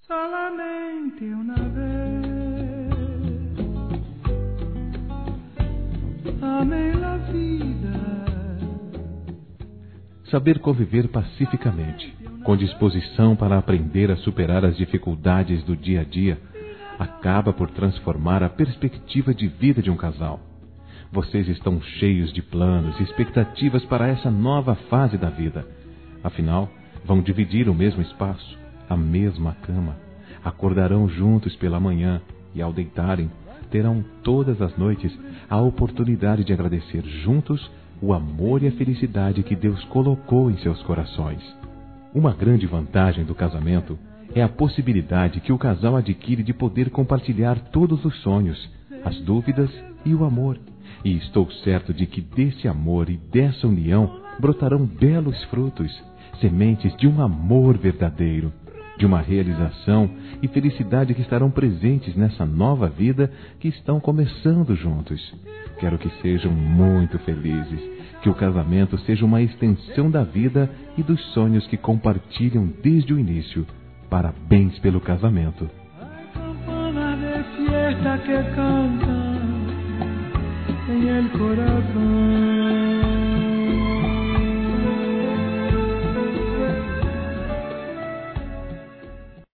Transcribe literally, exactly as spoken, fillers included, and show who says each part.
Speaker 1: solamente una vez. Amé la vida.
Speaker 2: Saber conviver pacificamente, com disposição para aprender a superar as dificuldades do dia a dia, acaba por transformar a perspectiva de vida de um casal. Vocês estão cheios de planos e expectativas para essa nova fase da vida. Afinal, vão dividir o mesmo espaço, a mesma cama, acordarão juntos pela manhã e, ao deitarem, terão todas as noites a oportunidade de agradecer juntos o amor e a felicidade que Deus colocou em seus corações. Uma grande vantagem do casamento é a possibilidade que o casal adquire de poder compartilhar todos os sonhos, as dúvidas e o amor. E estou certo de que desse amor e dessa união brotarão belos frutos, sementes de um amor verdadeiro, de uma realização e felicidade que estarão presentes nessa nova vida que estão começando juntos. Quero que sejam muito felizes, que o casamento seja uma extensão da vida e dos sonhos que compartilham desde o início. Parabéns pelo casamento.
Speaker 1: Hay campanas de fiesta que cantan en el corazón.